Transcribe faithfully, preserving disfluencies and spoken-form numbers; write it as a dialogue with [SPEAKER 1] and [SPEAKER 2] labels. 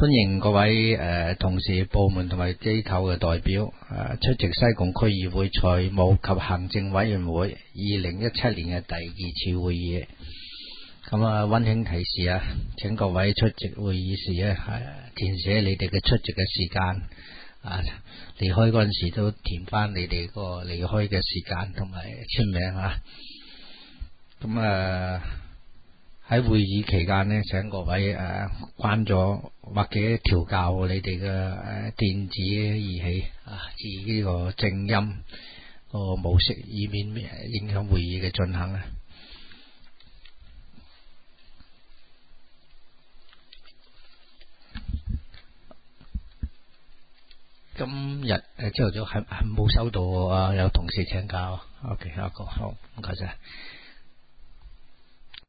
[SPEAKER 1] 歡迎各位誒、呃、同事、部門同埋機構嘅代表誒、呃、出席西貢區議會財務及行政委員會二零一七年嘅第二次會議。咁啊，溫馨提示啊，請各位出席會議時咧，係填寫你哋嘅出席嘅時間啊，離開嗰陣時都填翻你哋個離開嘅時間同埋簽名啊。咁啊喺會議期間呢，請各位誒、啊、關咗或者調校你哋嘅誒電子儀器啊，至呢個靜音個模式，以免影響會議嘅進行啊。今日誒朝頭早係係冇收到啊，有同事請教。OK， 好，好，唔該晒。